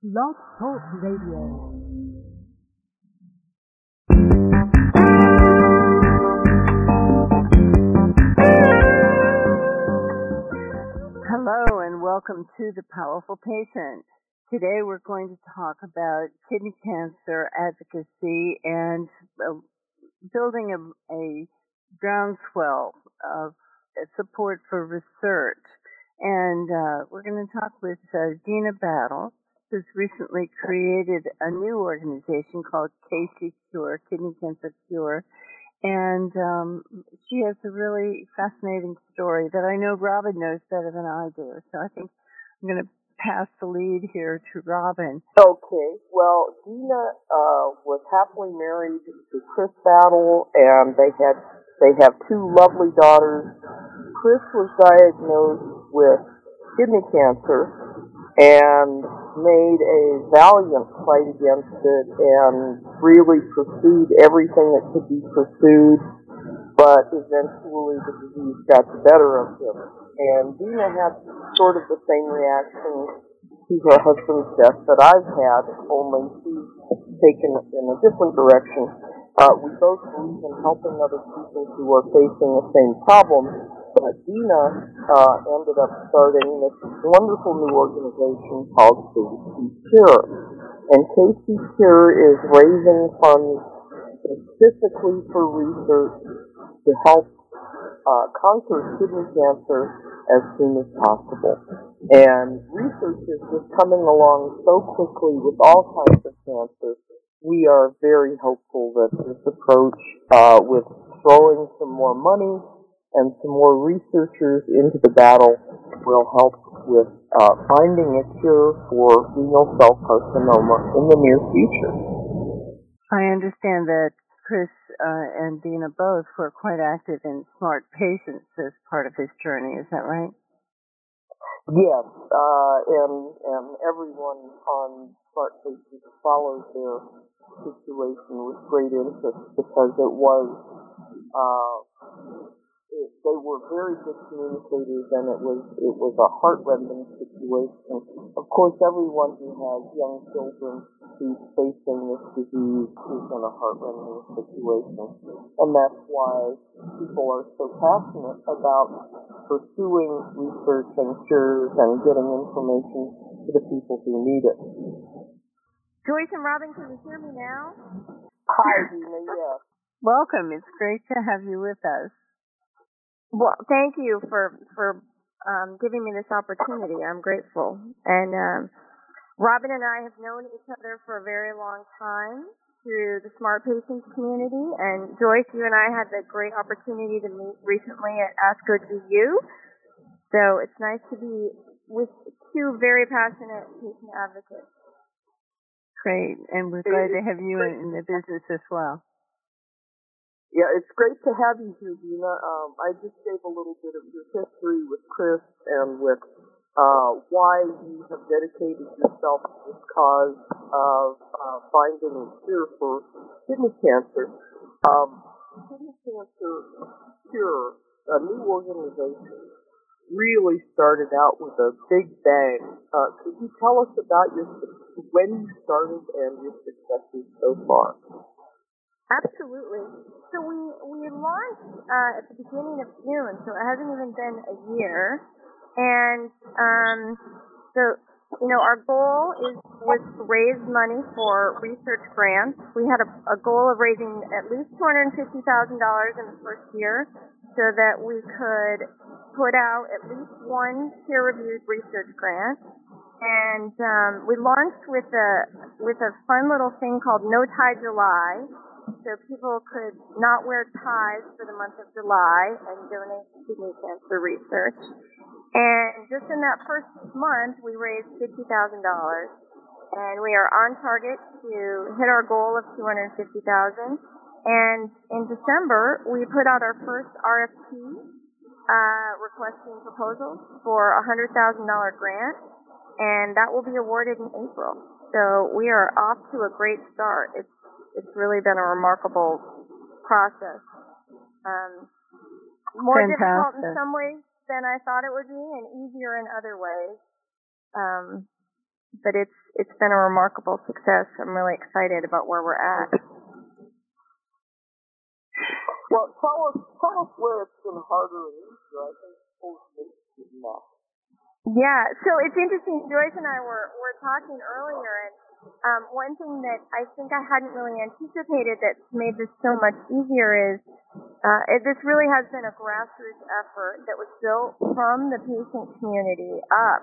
Blog Talk Radio. Hello and welcome to The Powerful Patient. Today we're going to talk about kidney cancer advocacy and building a groundswell of support for research. And we're going to talk with Dina Battle, who's recently created a new organization called KC Cure, Kidney Cancer Cure. And she has a really fascinating story that I know Robin knows better than I do. So I think I'm going to pass the lead here to Robin. Okay. Well, Dina was happily married to Chris Battle, and they have two lovely daughters. Chris was diagnosed with kidney cancer and made a valiant fight against it and really pursued everything that could be pursued, but eventually the disease got the better of him. And Dina had sort of the same reaction to her husband's death that I've had, only she's taken it in a different direction. We both believe in helping other people who are facing the same problem, but Dina ended up starting this wonderful new organization called KC Cure. And KC Cure is raising funds specifically for research to help conquer kidney cancer as soon as possible. And research is just coming along so quickly with all kinds of cancers. We are very hopeful that this approach, with throwing some more money and some more researchers into the battle, will help with finding a cure for renal cell carcinoma in the near future. I understand that Chris and Dina both were quite active in Smart Patients as part of this journey. Is that right? Yes, and everyone on Smart Patients followed their situation with great interest because it was they were very good communicators, and it was a heart-rending situation. Of course, everyone who has young children who's facing this disease is in a heart-rending situation, and that's why people are so passionate about pursuing research and cures and getting information to the people who need it. Joyce and Robin, can you hear me now? Hi, Dina, yes. Welcome. It's great to have you with us. Well, thank you for giving me this opportunity. I'm grateful. And Robin and I have known each other for a very long time through the Smart Patients community. And Joyce, you and I had the great opportunity to meet recently at ASCO GU. So it's nice to be with two very passionate patient advocates. Great. And we're glad to have you in the business as well. Yeah, it's great to have you here, Dina. I just gave a little bit of your history with Chris and with why you have dedicated yourself to this cause of finding a cure for kidney cancer. Kidney Cancer Cure, a new organization, really started out with a big bang. Could you tell us about when you started and your successes so far? Absolutely. So we launched at the beginning of June, so it hasn't even been a year. And our goal was to raise money for research grants. We had a goal of raising at least $250,000 in the first year, so that we could put out at least one peer-reviewed research grant. And we launched with a fun little thing called No Tie July. So people could not wear ties for the month of July and donate to kidney cancer research. And just in that first month, we raised $50,000. And we are on target to hit our goal of $250,000. And in December, we put out our first RFP requesting proposals for a $100,000 grant. And that will be awarded in April. So we are off to a great start. It's really been a remarkable process. More Fantastic. difficult in some ways than I thought it would be, and easier in other ways. but it's been a remarkable success. I'm really excited about where we're at. Well, tell us where it's been harder and easier. I think post-Nixon enough. Yeah, so it's interesting. Joyce and I were talking earlier, and one thing that I think I hadn't really anticipated that made this so much easier is this really has been a grassroots effort that was built from the patient community up.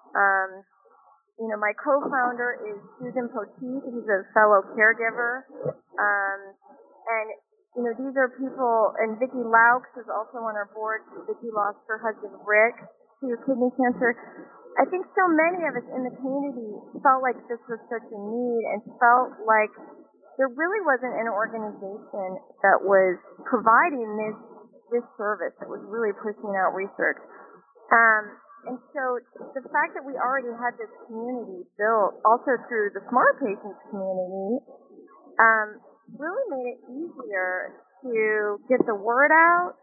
My co-founder is Susan Poteet. He's a fellow caregiver, and these are people, and Vicki Laux is also on our board. Vicki lost her husband Rick to kidney cancer. I think so many of us in the community felt like this was such a need and felt like there really wasn't an organization that was providing this service, that was really pushing out research. And so the fact that we already had this community built, also through the Smart Patients community, really made it easier to get the word out,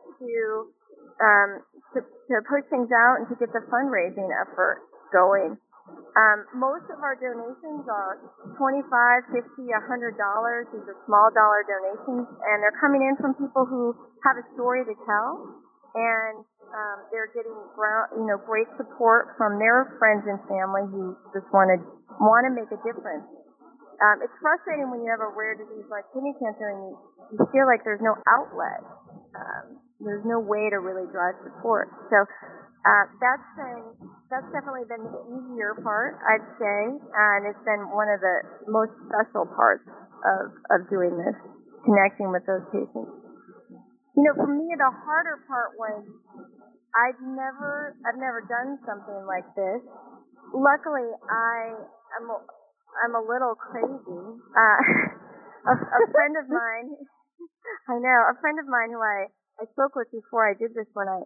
to push things out, and to get the fundraising effort going. Most of our donations are $25, $50, $100. These are small dollar donations, and they're coming in from people who have a story to tell, and they're getting great support from their friends and family who just want to make a difference. It's frustrating when you have a rare disease like kidney cancer and you feel like there's no outlet. There's no way to really drive support. So that's definitely been the easier part, I'd say, and it's been one of the most special parts of doing this, connecting with those patients. For me, the harder part was I've never done something like this. Luckily, I'm a little crazy. A friend of mine, a friend of mine who I spoke with before I did this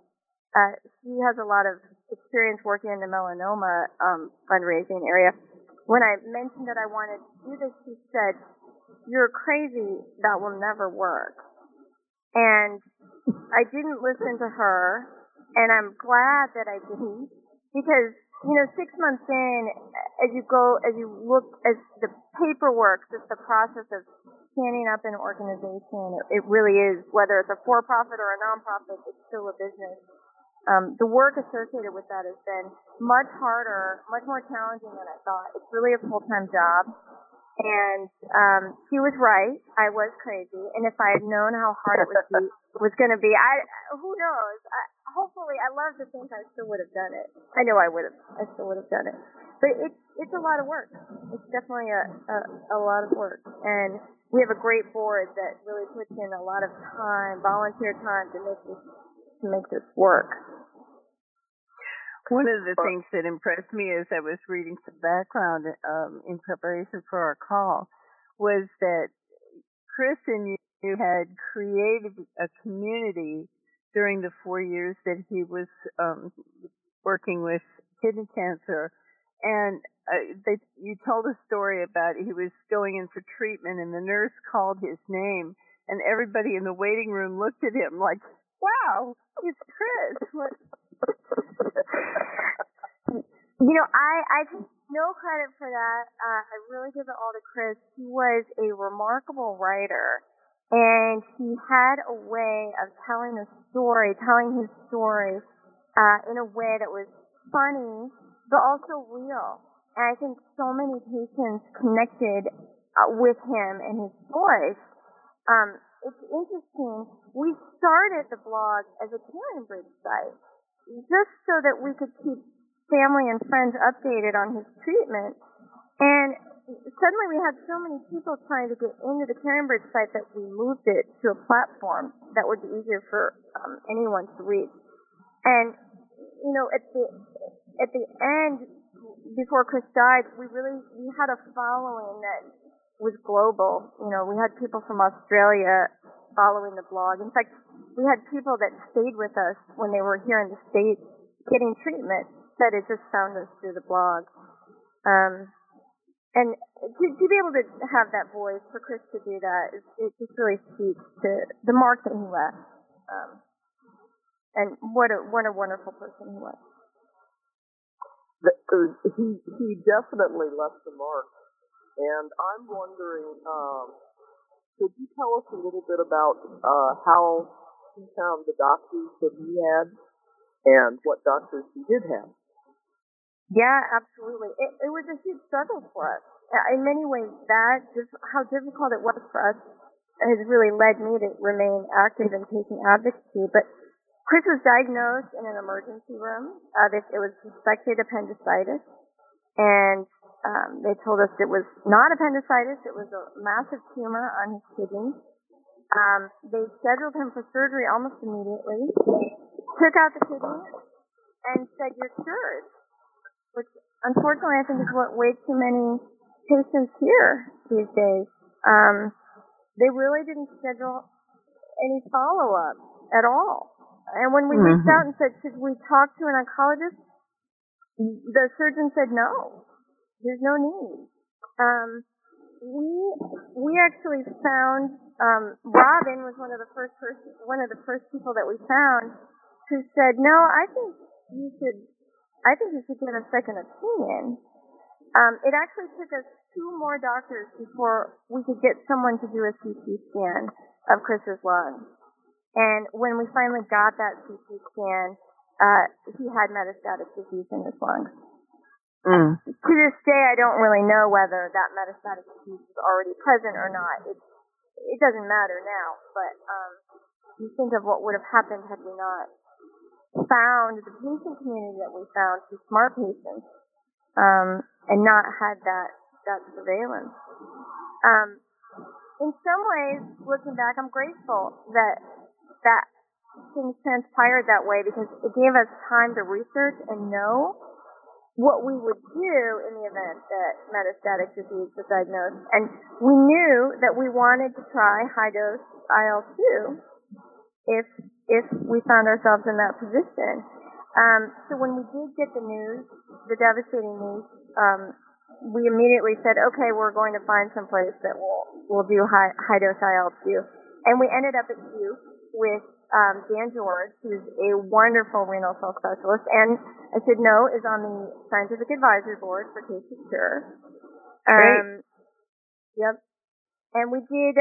she has a lot of experience working in the melanoma fundraising area. When I mentioned that I wanted to do this, she said, "You're crazy. That will never work." And I didn't listen to her, and I'm glad that I didn't, because 6 months in, as you look at the paperwork, just the process of standing up an organization, it really is, whether it's a for-profit or a non-profit, it's still a business. The work associated with that has been much harder, much more challenging than I thought. It's really a full-time job. And she was right. I was crazy. And if I had known how hard it was going to be, who knows? Hopefully, I love to think I still would have done it. I know I would have. I still would have done it. But it's a lot of work. It's definitely a lot of work. And we have a great board that really puts in a lot of time, volunteer time, to make this work. One of the things that impressed me as I was reading some background in preparation for our call was that Chris and you had created a community during the 4 years that he was working with kidney cancer. And you told a story about he was going in for treatment and the nurse called his name and everybody in the waiting room looked at him like, "Wow, it's Chris." I take no credit for that. I really give it all to Chris. He was a remarkable writer, and he had a way of telling his story in a way that was funny, but also real. And I think so many patients connected with him and his voice. It's interesting. We started the blog as a CaringBridge site, just so that we could keep family and friends updated on his treatment. And suddenly we had so many people trying to get into the CaringBridge site that we moved it to a platform that would be easier for anyone to reach. And at the end, before Chris died, we had a following that was global. We had people from Australia following the blog. In fact, we had people that stayed with us when they were here in the States getting treatment that had just found us through the blog. And to be able to have that voice, for Chris to do that, it just really speaks to the mark that he left. And what a wonderful person he was. he definitely left the mark. And I'm wondering, could you tell us a little bit about how he found the doctors that he had and what doctors he did have? Yeah, absolutely. It was a huge struggle for us. In many ways, how difficult it was for us has really led me to remain active in patient advocacy. But Chris was diagnosed in an emergency room. It was suspected appendicitis, and they told us it was not appendicitis. It was a massive tumor on his kidney. They scheduled him for surgery almost immediately, took out the kidney, and said, "You're cured," which unfortunately I think is what way too many patients hear these days. They really didn't schedule any follow-up at all. And when we reached out and said, "Should we talk to an oncologist?" the surgeon said, "No, there's no need." We actually found Robin was one of the first people that we found who said, "No, I think you should get a second opinion." It actually took us 2 more doctors before we could get someone to do a CT scan of Chris's lungs. And when we finally got that CT scan, he had metastatic disease in his lungs. To this day, I don't really know whether that metastatic disease is already present or not. It doesn't matter now, but you think of what would have happened had we not found the patient community that we found, through smart patients, and not had that surveillance. In some ways, looking back, I'm grateful that things transpired that way, because it gave us time to research and know what we would do in the event that metastatic disease was diagnosed. And we knew that we wanted to try high-dose IL-2 if we found ourselves in that position. So when we did get the news, the devastating news, we immediately said, "Okay, we're going to find some place that will do high-dose IL-2." And we ended up at Duke with Dan George, who's a wonderful renal cell specialist, and I should know is on the scientific advisory board for Tasty Cure. Yep. And we did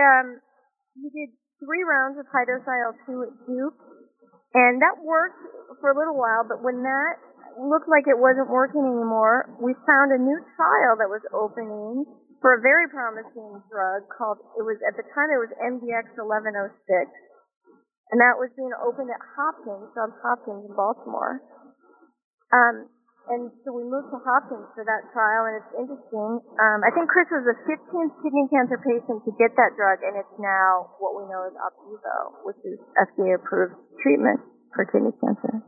3 rounds of high-dose IL-2 at Duke, and that worked for a little while, but when that looked like it wasn't working anymore, we found a new trial that was opening for a very promising drug at the time it was MDX-1106, and that was being opened at Johns Hopkins in Baltimore. And so we moved to Hopkins for that trial, and it's interesting. I think Chris was the 15th kidney cancer patient to get that drug, and it's now what we know as Opdivo, which is FDA-approved treatment for kidney cancer.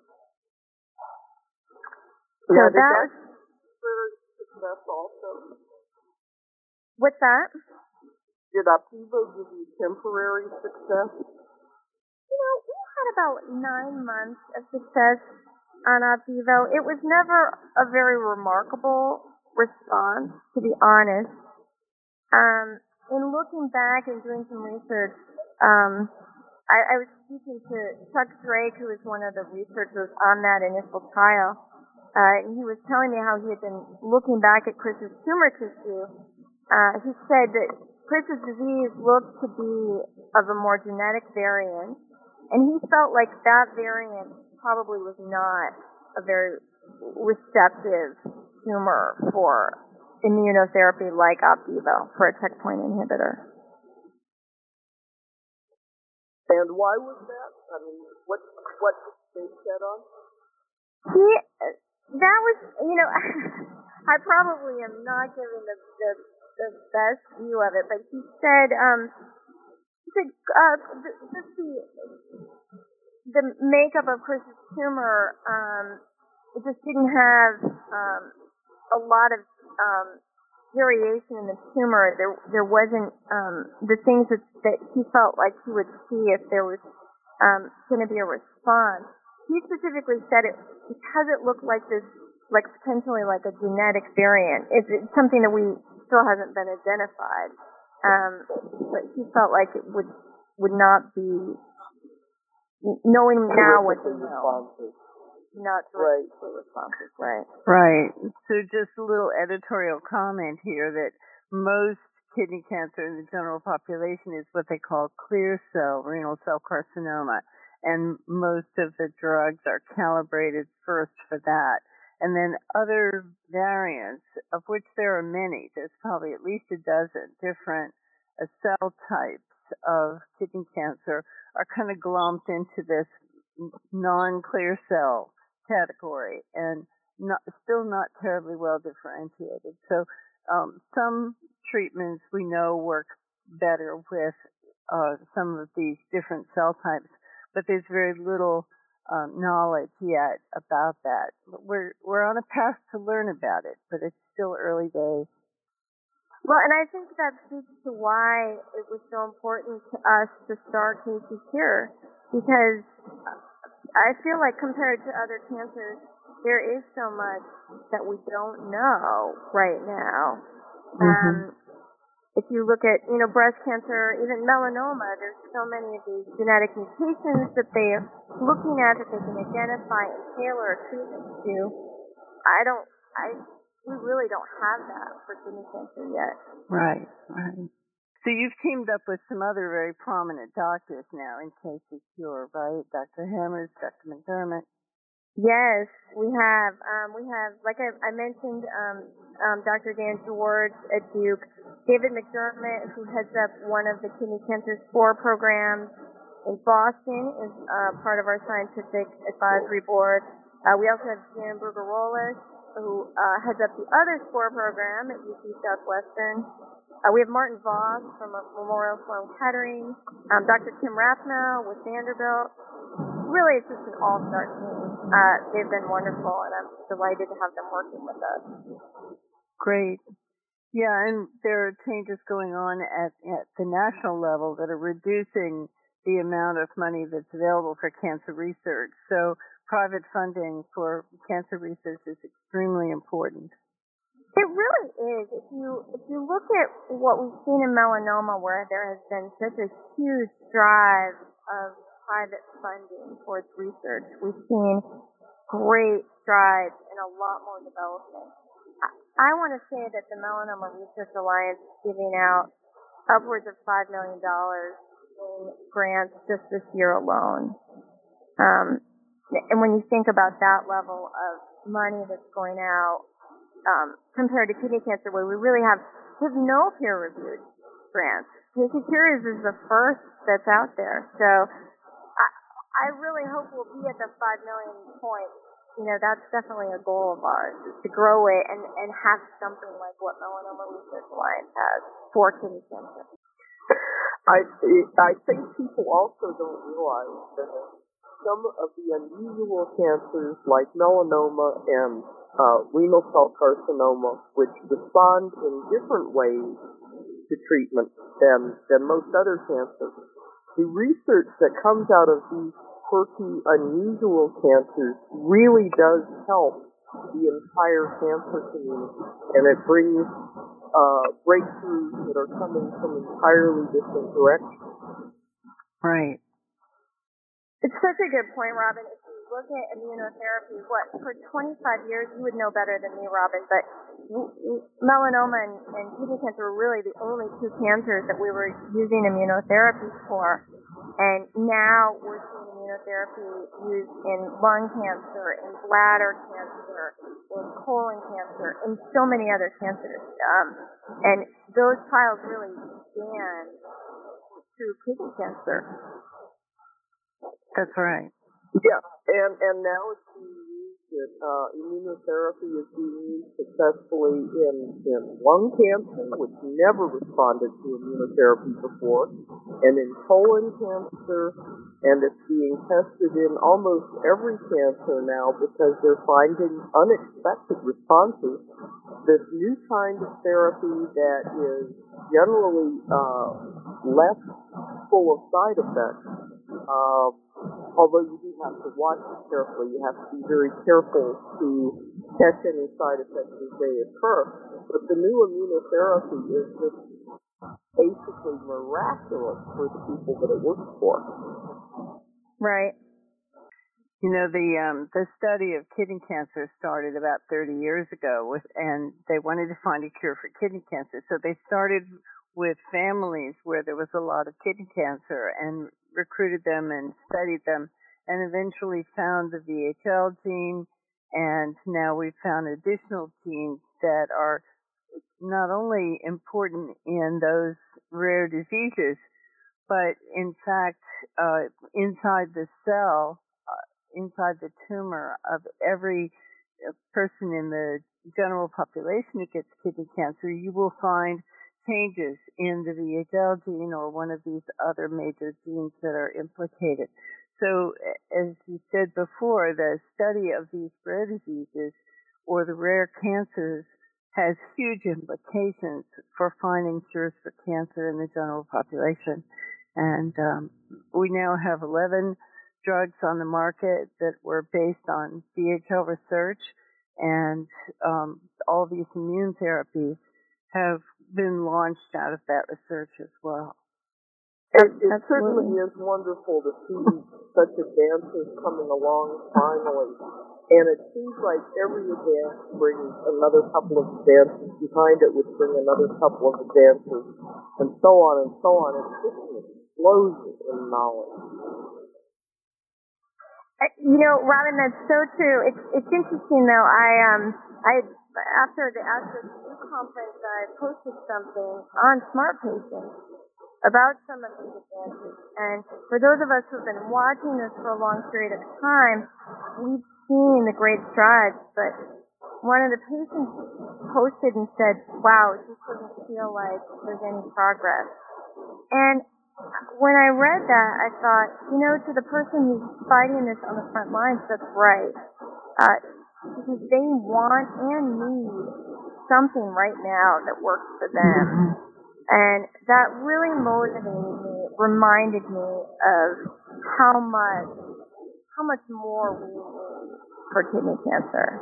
So Yeah, that was success also. What's that? Did Opdivo give you temporary success? We had about 9 months of success on Opdivo. It was never a very remarkable response, to be honest. In looking back and doing some research, I was speaking to Chuck Drake, who was one of the researchers on that initial trial, and he was telling me how he had been looking back at Chris's tumor tissue. He said that Chris's disease looked to be of a more genetic variant, and he felt like that variant probably was not a very receptive tumor for immunotherapy like Opdivo, for a checkpoint inhibitor. And why was that? I mean, what they said on? That was, I probably am not giving the best view of it, but he said, the makeup of Chris's tumor, it just didn't have a lot of variation in the tumor. There wasn't the things that he felt like he would see if there was going to be a response. He specifically said it because it looked like this, like potentially like a genetic variant. It's something that we still hasn't been identified, but he felt like it would not be. Knowing now what we know. not Right. directly responses. Right. Right. So just a little editorial comment here that most kidney cancer in the general population is what they call clear cell renal cell carcinoma. And most of the drugs are calibrated first for that. And then other variants, of which there are many, there's probably at least a dozen different cell types of kidney cancer, are kind of glomped into this non-clear cell category and still not terribly well differentiated. So some treatments we know work better with some of these different cell types, but there's very little knowledge yet about that. We're on a path to learn about it, but it's still early days. Well, and I think that speaks to why it was so important to us to start Casey Cure, because I feel like compared to other cancers, there is so much that we don't know right now. If you look at, breast cancer, even melanoma, there's so many of these genetic mutations that they are looking at that they can identify and tailor a treatment to. We really don't have that for kidney cancer yet. Right. So you've teamed up with some other very prominent doctors now in Casey Cure, right? Dr. Hammers, Dr. McDermott. Yes, we have. Like I mentioned, Dr. Dan George at Duke, David McDermott, who heads up one of the kidney cancer SPORE programs in Boston, is part of our scientific advisory board. We also have Jan Brugarolas, who heads up the other SPORE program at UC Southwestern. We have Martin Voss from Memorial Sloan Kettering, Dr. Kim Rathnow with Vanderbilt. Really, it's just an all-star team. They've been wonderful, and I'm delighted to have them working with us. Great. Yeah, and there are changes going on at the national level that are reducing the amount of money that's available for cancer research. So private funding for cancer research is extremely important. It really is. If you look at what we've seen in melanoma, where there has been such a huge drive of private funding towards research, we've seen great strides in a lot more development. I want to say that the Melanoma Research Alliance is giving out upwards of $5 million in grants just this year alone. And when you think about that level of money that's going out, compared to kidney cancer, where we really have no peer-reviewed grants. Casey Cure is the first that's out there. So I really hope we'll be at the 5 million point. That's definitely a goal of ours, is to grow it and have something like what Melanoma Research Alliance has for kidney cancer. I think people also don't realize that some of the unusual cancers like melanoma and renal cell carcinoma, which respond in different ways to treatment than most other cancers, the research that comes out of these quirky, unusual cancers really does help the entire cancer community, and it brings breakthroughs that are coming from entirely different directions. Right. It's such a good point, Robin. If you look at immunotherapy, for 25 years, you would know better than me, Robin, but melanoma and kidney cancer were really the only two cancers that we were using immunotherapy for. And now we're seeing immunotherapy used in lung cancer, in bladder cancer, in colon cancer, in so many other cancers. And those trials really began through kidney cancer. That's right. Yeah, and now it's being used in, immunotherapy is being used successfully in lung cancer, which never responded to immunotherapy before, and in colon cancer, and it's being tested in almost every cancer now because they're finding unexpected responses. This new kind of therapy that is generally less full of side effects, although you do have to watch it carefully. You have to be very careful to catch any side effects as they occur. But the new immunotherapy is just basically miraculous for the people that it works for. Right. The study of kidney cancer started about 30 years ago, and they wanted to find a cure for kidney cancer. So they started with families where there was a lot of kidney cancer and recruited them and studied them, and eventually found the VHL gene. And now we've found additional genes that are not only important in those rare diseases, but in fact, inside the cell, inside the tumor of every person in the general population who gets kidney cancer, you will find changes in the VHL gene or one of these other major genes that are implicated. So, as you said before, the study of these rare diseases or the rare cancers has huge implications for finding cures for cancer in the general population. And we now have 11 drugs on the market that were based on VHL research, and all these immune therapies have been launched out of that research as well. It certainly is wonderful to see such advances coming along finally. And it seems like every advance brings another couple of advances behind it, which bring another couple of advances, and so on and so on. It's just an explosion in knowledge. Robin, that's so true. It's interesting though. I after the ASCO conference, I posted something on Smart Patients about some of these advances. And for those of us who've been watching this for a long period of time, we've seen the great strides. But one of the patients posted and said, "Wow, it just doesn't feel like there's any progress." And when I read that, I thought, to the person who's fighting this on the front lines, that's right. Because they want and need something right now that works for them. And that really motivated me, reminded me of how much more we need for kidney cancer.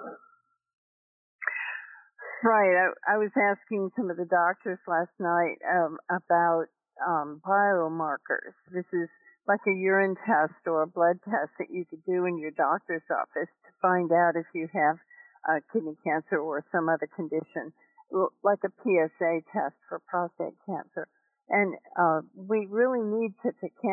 Right. I was asking some of the doctors last night about biomarkers. This is like a urine test or a blood test that you could do in your doctor's office to find out if you have kidney cancer or some other condition, like a PSA test for prostate cancer. And we really need such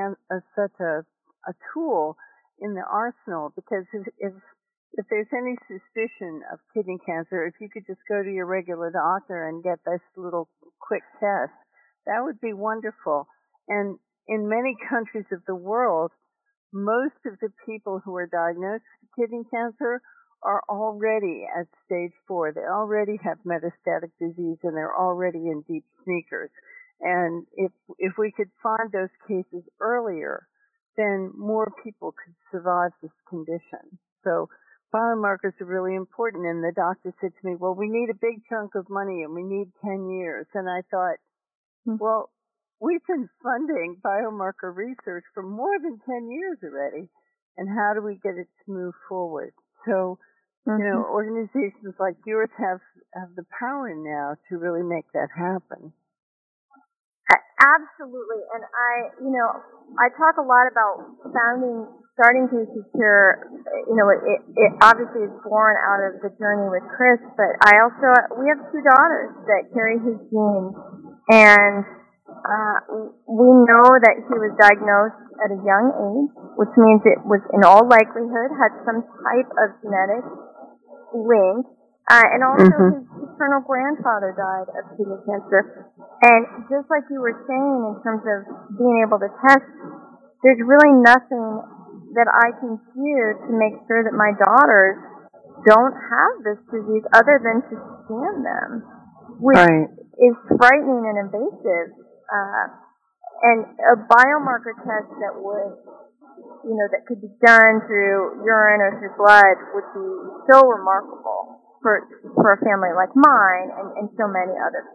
a tool in the arsenal, because if there's any suspicion of kidney cancer, if you could just go to your regular doctor and get this little quick test, that would be wonderful. And in many countries of the world, most of the people who are diagnosed with kidney cancer are already at stage 4. They already have metastatic disease and they're already in deep sneakers. And if we could find those cases earlier, then more people could survive this condition. So biomarkers are really important. And the doctor said to me, "Well, we need a big chunk of money and we need 10 years. And I thought, well, we've been funding biomarker research for more than 10 years already. And how do we get it to move forward? So, organizations like yours have the power now to really make that happen. Absolutely. And I talk a lot about starting Casey Cure. It obviously is born out of the journey with Chris, but we have 2 daughters that carry his genes. And we know that he was diagnosed at a young age, which means it was in all likelihood had some type of genetic link. And also his paternal grandfather died of kidney cancer. And just like you were saying in terms of being able to test, there's really nothing that I can do to make sure that my daughters don't have this disease other than to scan them, which is frightening and invasive. And a biomarker test that would, that could be done through urine or through blood would be so remarkable for a family like mine and so many others.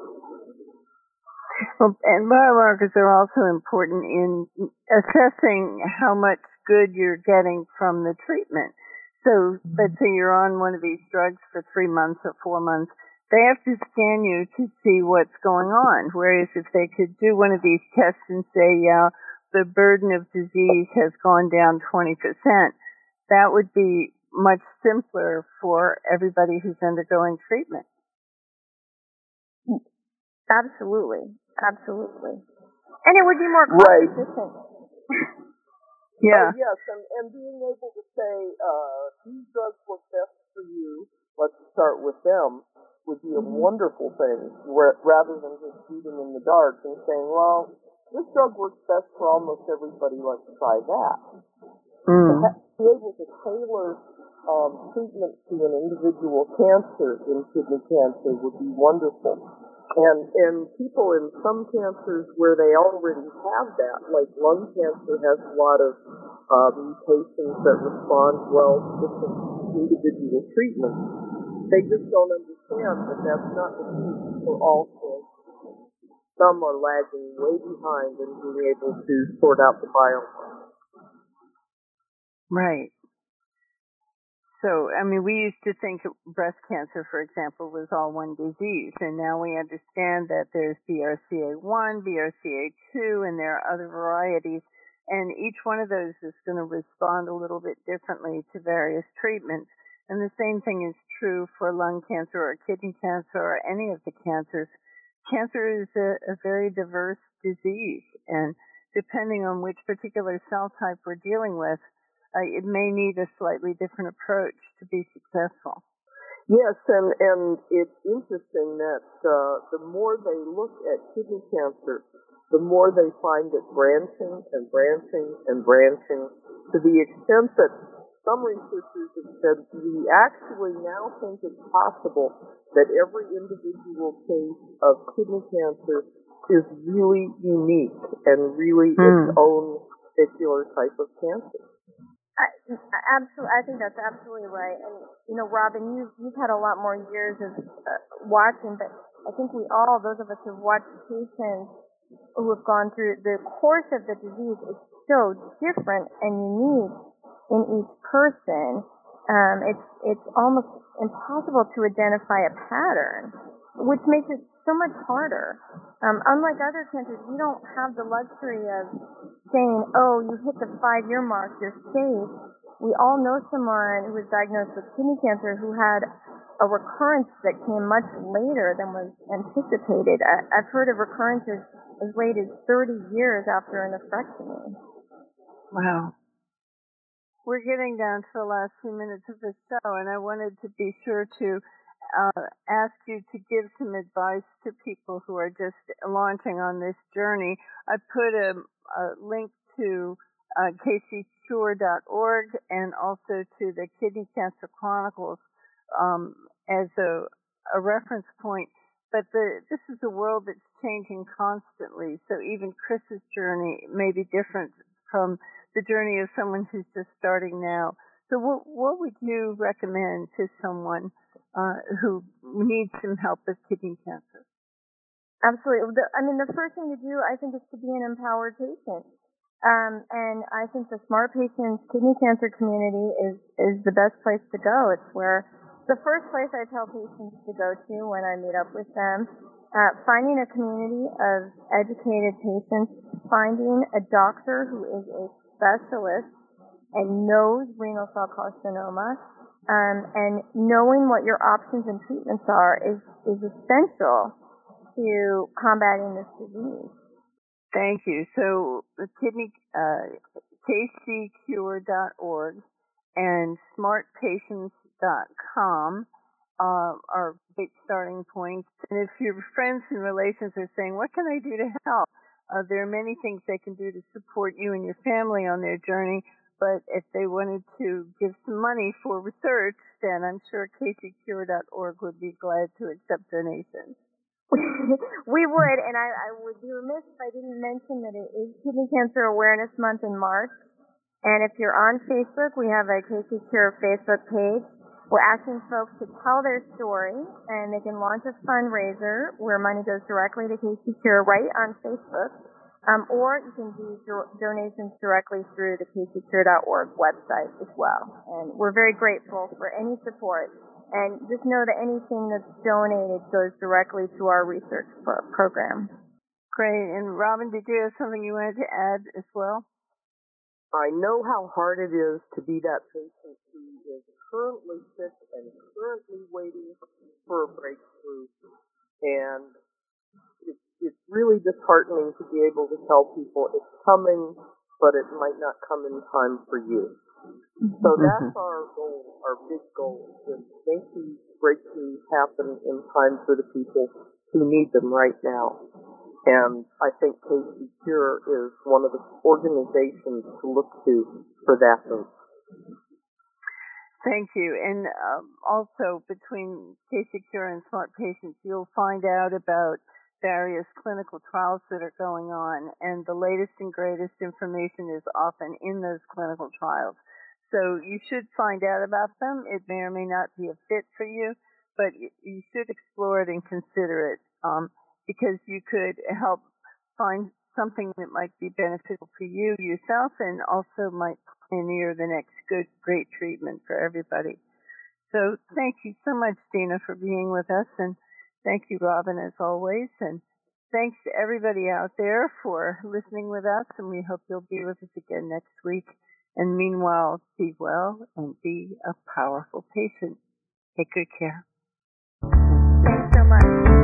Well, and biomarkers are also important in assessing how much good you're getting from the treatment. So let's say you're on one of these drugs for 3 months or 4 months. They have to scan you to see what's going on. Whereas if they could do one of these tests and say, yeah, the burden of disease has gone down 20%. That would be much simpler for everybody who's undergoing treatment. Absolutely. Absolutely. And it would be more cost efficient. Yeah. Yes, and being able to say, these drugs work best for you, let's start with them, would be a wonderful thing, rather than just shooting in the dark and saying, well, this drug works best for almost everybody, let's try that. To be able to tailor treatment to an individual cancer in kidney cancer would be wonderful. And people in some cancers where they already have that, like lung cancer has a lot of mutations that respond well to different individual treatments, they just don't understand that that's not the case for all cancers. Some are lagging way behind in being able to sort out the biomarkers. Right. So, I mean, we used to think breast cancer, for example, was all one disease, and now we understand that there's BRCA1, BRCA2, and there are other varieties, and each one of those is going to respond a little bit differently to various treatments. And the same thing is true for lung cancer or kidney cancer or any of the cancers. Cancer is a very diverse disease, and depending on which particular cell type we're dealing with, it may need a slightly different approach to be successful. Yes, and it's interesting that the more they look at kidney cancer, the more they find it branching and branching and branching, to the extent that some researchers have said we actually now think it's possible that every individual case of kidney cancer is really unique and really its own particular type of cancer. Absolutely, I think that's absolutely right. And you know, Robin, you've had a lot more years of watching, but I think we all, those of us who've watched patients who have gone through the course of the disease, is so different and unique in each person. It's almost impossible to identify a pattern, which makes it so much harder. Unlike other cancers, we don't have the luxury of saying, oh, you hit the 5-year mark, you're safe. We all know someone who was diagnosed with kidney cancer who had a recurrence that came much later than was anticipated. I've heard of recurrences as late as 30 years after a nephrectomy. Wow. We're getting down to the last few minutes of the show, and I wanted to be sure to ask you to give some advice to people who are just launching on this journey. I put a link to kccure.org and also to the Kidney Cancer Chronicles as a reference point. But this is a world that's changing constantly, so even Chris's journey may be different from the journey of someone who's just starting now. So what would you recommend to someone who needs some help with kidney cancer? Absolutely. The first thing to do, I think, is to be an empowered patient. And I think the Smart Patients Kidney Cancer community is the best place to go. It's the first place I tell patients to go to when I meet up with them. Finding a community of educated patients, finding a doctor who is a specialist and knows renal cell carcinoma, and knowing what your options and treatments are is essential to combating this disease. Thank you. So kccure.org and smartpatients.com are big starting points. And if your friends and relations are saying, what can I do to help? There are many things they can do to support you and your family on their journey. But if they wanted to give some money for research, then I'm sure kccure.org would be glad to accept donations. We would, and I would be remiss if I didn't mention that it is Kidney Cancer Awareness Month in March. And if you're on Facebook, we have a KC Cure Facebook page. We're asking folks to tell their story, and they can launch a fundraiser where money goes directly to KC Cure right on Facebook. Or you can do donations directly through the kccure.org website as well. And we're very grateful for any support. And just know that anything that's donated goes directly to our research program. Great. And Robin, did you have something you wanted to add as well? I know how hard it is to be that patient who is currently sick and currently waiting for a breakthrough. And it's really disheartening to be able to tell people it's coming, but it might not come in time for you. So that's our goal, our big goal, is to make these breakthroughs happen in time for the people who need them right now. And I think KC Cure is one of the organizations to look to for that hope. Thank you. And also, between KC Cure and Smart Patients, you'll find out about various clinical trials that are going on, and the latest and greatest information is often in those clinical trials. So you should find out about them. It may or may not be a fit for you, but you should explore it and consider it, because you could help find something that might be beneficial for you yourself, and also might pioneer the next great treatment for everybody. So thank you so much, Dina, for being with us, and thank you, Robin, as always, and thanks to everybody out there for listening with us, and we hope you'll be with us again next week. And meanwhile, be well and be a powerful patient. Take good care. Thanks so much.